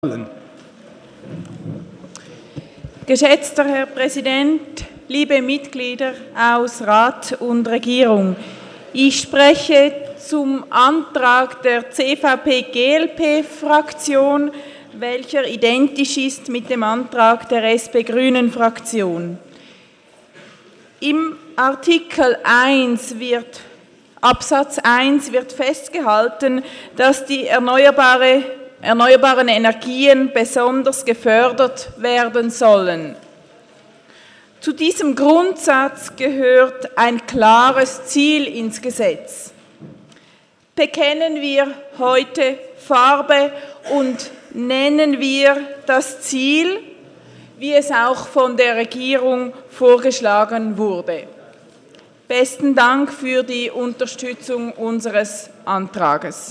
Geschätzter Herr Präsident, liebe Mitglieder aus Rat und Regierung, ich spreche zum Antrag der CVP-GLP-Fraktion, welcher identisch ist mit dem Antrag der SP-Grünen-Fraktion. Im Artikel 1 Absatz 1 wird festgehalten, dass die erneuerbaren Energien besonders gefördert werden sollen. Zu diesem Grundsatz gehört ein klares Ziel ins Gesetz. Bekennen wir heute Farbe und nennen wir das Ziel, wie es auch von der Regierung vorgeschlagen wurde. Besten Dank für die Unterstützung unseres Antrages.